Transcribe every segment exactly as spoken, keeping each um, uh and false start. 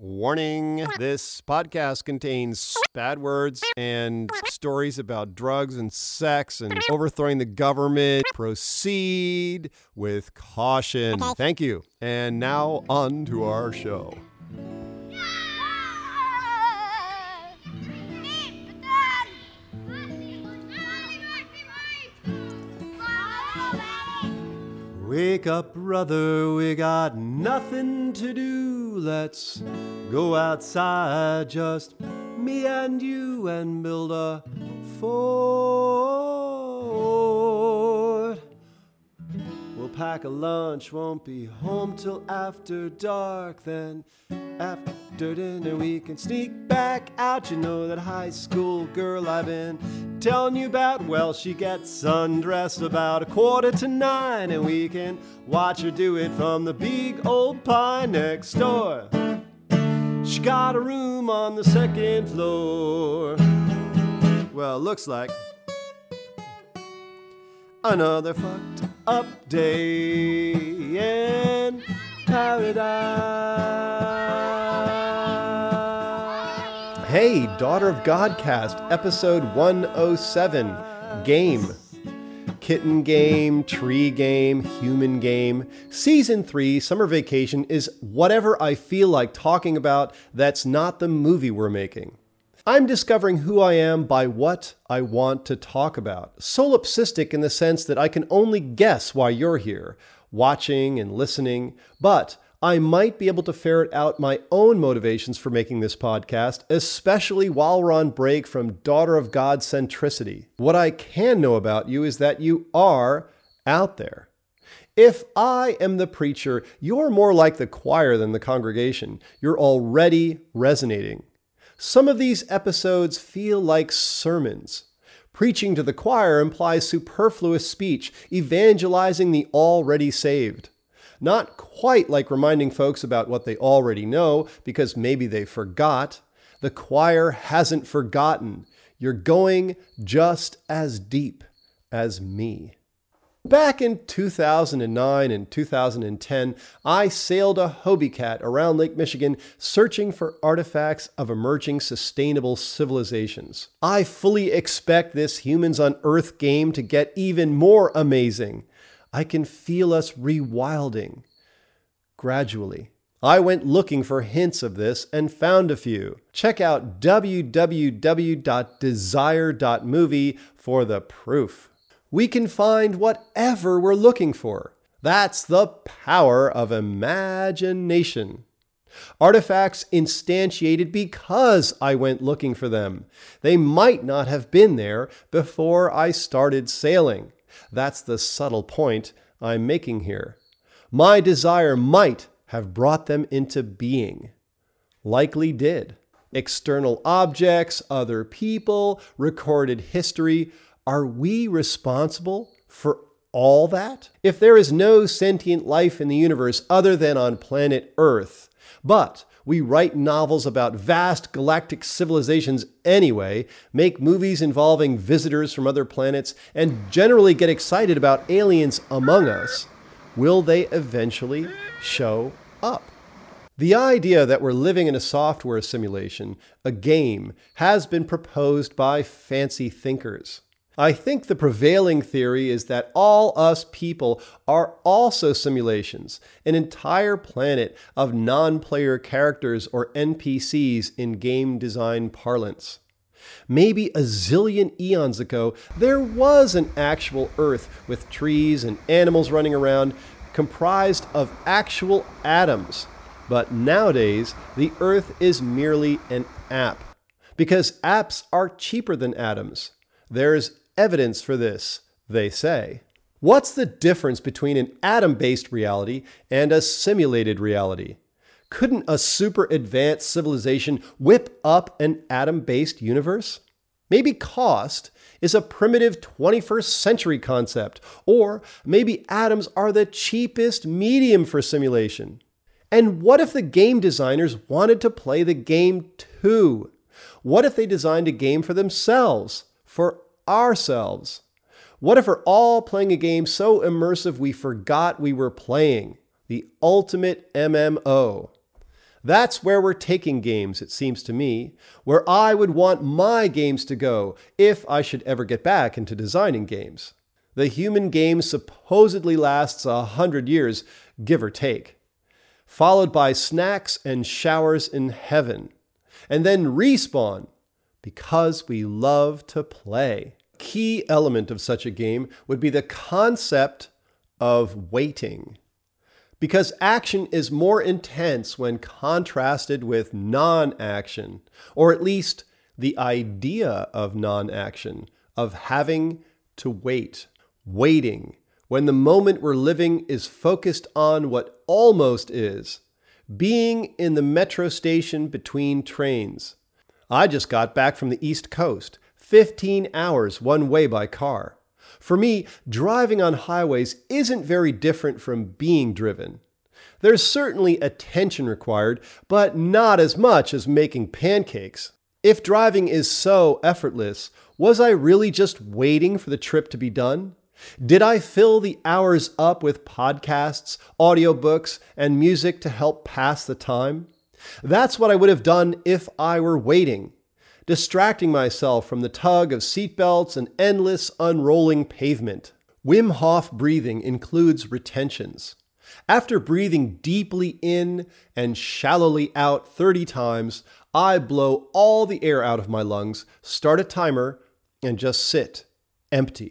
Warning, this podcast contains bad words and stories about drugs and sex and overthrowing the government. Proceed with caution. Thank you. And now on to our show. Wake up, brother, we got nothing to do. Let's go outside, just me and you, and build a fort. We'll pack a lunch, won't be home till after dark. Then after dinner we can sneak back out. You know that high school girl I've been telling you about? Well, she gets undressed about a quarter to nine, and we can watch her do it from the big old pine next door. She got a room on the second floor. Well, looks like another fucked up day in paradise. Hey, Daughter of Godcast, episode one oh seven, Game. Kitten game, tree game, human game. Season three, Summer Vacation, is whatever I feel like talking about that's not the movie we're making. I'm discovering who I am by what I want to talk about. Solipsistic in the sense that I can only guess why you're here, watching and listening, but I might be able to ferret out my own motivations for making this podcast, especially while we're on break from Daughter of God centricity. What I can know about you is that you are out there. If I am the preacher, you're more like the choir than the congregation. You're already resonating. Some of these episodes feel like sermons. Preaching to the choir implies superfluous speech, evangelizing the already saved. Not quite like reminding folks about what they already know, because maybe they forgot. The choir hasn't forgotten. You're going just as deep as me. Back in two thousand nine and two thousand ten, I sailed a Hobie Cat around Lake Michigan searching for artifacts of emerging sustainable civilizations. I fully expect this Humans on Earth game to get even more amazing. I can feel us rewilding. Gradually. I went looking for hints of this and found a few. Check out w w w dot desire dot movie for the proof. We can find whatever we're looking for. That's the power of imagination. Artifacts instantiated because I went looking for them. They might not have been there before I started sailing. That's the subtle point I'm making here. My desire might have brought them into being. Likely did. External objects, other people, recorded history. Are we responsible for all that? If there is no sentient life in the universe other than on planet Earth, but we write novels about vast galactic civilizations anyway, make movies involving visitors from other planets, and generally get excited about aliens among us, will they eventually show up? The idea that we're living in a software simulation, a game, has been proposed by fancy thinkers. I think the prevailing theory is that all us people are also simulations, an entire planet of non-player characters or N P Cs in game design parlance. Maybe a zillion eons ago, there was an actual Earth with trees and animals running around, comprised of actual atoms. But nowadays, the Earth is merely an app, because apps are cheaper than atoms. There's evidence for this, they say. What's the difference between an atom-based reality and a simulated reality? Couldn't a super advanced civilization whip up an atom-based universe? Maybe cost is a primitive twenty-first century concept, or maybe atoms are the cheapest medium for simulation. And what if the game designers wanted to play the game too? What if they designed a game for themselves, for ourselves? What if we're all playing a game so immersive we forgot we were playing? The ultimate M M O. That's where we're taking games, it seems to me, where I would want my games to go if I should ever get back into designing games. The human game supposedly lasts a hundred years, give or take, followed by snacks and showers in heaven, and then respawn because we love to play. Key element of such a game would be the concept of waiting, because action is more intense when contrasted with non-action, or at least the idea of non-action, of having to wait. Waiting, when the moment we're living is focused on what almost is, being in the metro station between trains. I just got back from the East Coast, fifteen hours one way by car. For me, driving on highways isn't very different from being driven. There's certainly attention required, but not as much as making pancakes. If driving is so effortless, was I really just waiting for the trip to be done? Did I fill the hours up with podcasts, audiobooks, and music to help pass the time? That's what I would have done if I were waiting, distracting myself from the tug of seatbelts and endless unrolling pavement. Wim Hof breathing includes retentions. After breathing deeply in and shallowly out thirty times, I blow all the air out of my lungs, start a timer, and just sit, empty.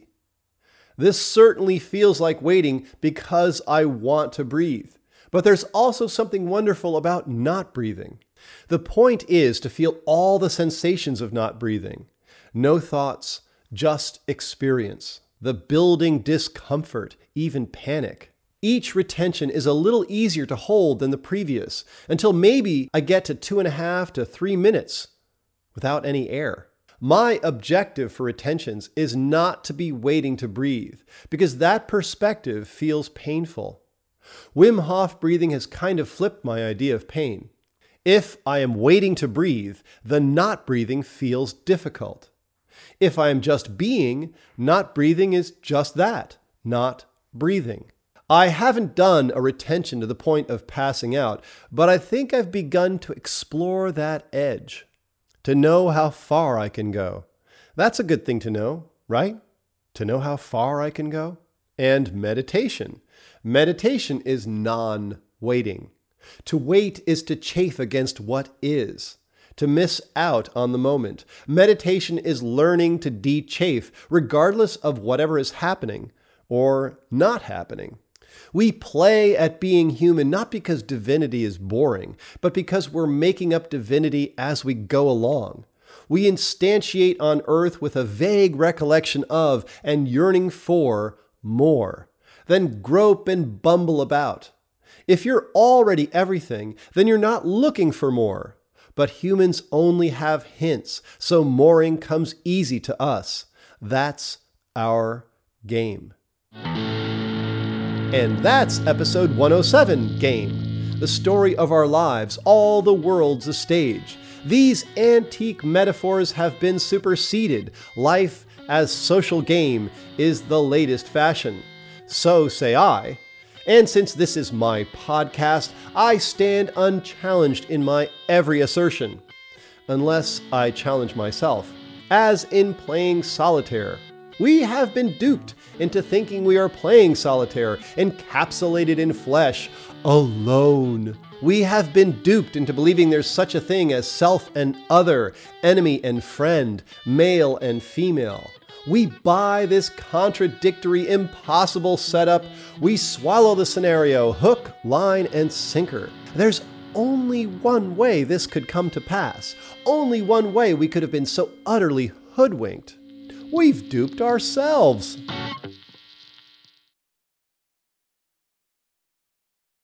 This certainly feels like waiting because I want to breathe. But there's also something wonderful about not breathing. The point is to feel all the sensations of not breathing. No thoughts, just experience. The building discomfort, even panic. Each retention is a little easier to hold than the previous, until maybe I get to two and a half to three minutes without any air. My objective for retentions is not to be waiting to breathe, because that perspective feels painful. Wim Hof breathing has kind of flipped my idea of pain. If I am waiting to breathe, the not breathing feels difficult. If I am just being, not breathing is just that, not breathing. I haven't done a retention to the point of passing out, but I think I've begun to explore that edge. To know how far I can go. That's a good thing to know, right? To know how far I can go. And meditation. Meditation is non-waiting. To wait is to chafe against what is, to miss out on the moment. Meditation is learning to de-chafe, regardless of whatever is happening or not happening. We play at being human not because divinity is boring, but because we're making up divinity as we go along. We instantiate on earth with a vague recollection of and yearning for more, then grope and bumble about. If you're already everything, then you're not looking for more. But humans only have hints, so mooring comes easy to us. That's our game. And that's episode one oh seven, Game. The story of our lives, all the world's a stage. These antique metaphors have been superseded. Life as social game is the latest fashion. So say I. And since this is my podcast, I stand unchallenged in my every assertion. Unless I challenge myself. As in playing solitaire. We have been duped into thinking we are playing solitaire, encapsulated in flesh, alone. We have been duped into believing there's such a thing as self and other, enemy and friend, male and female. We buy this contradictory, impossible setup. We swallow the scenario, hook, line, and sinker. There's only one way this could come to pass. Only one way we could have been so utterly hoodwinked. We've duped ourselves.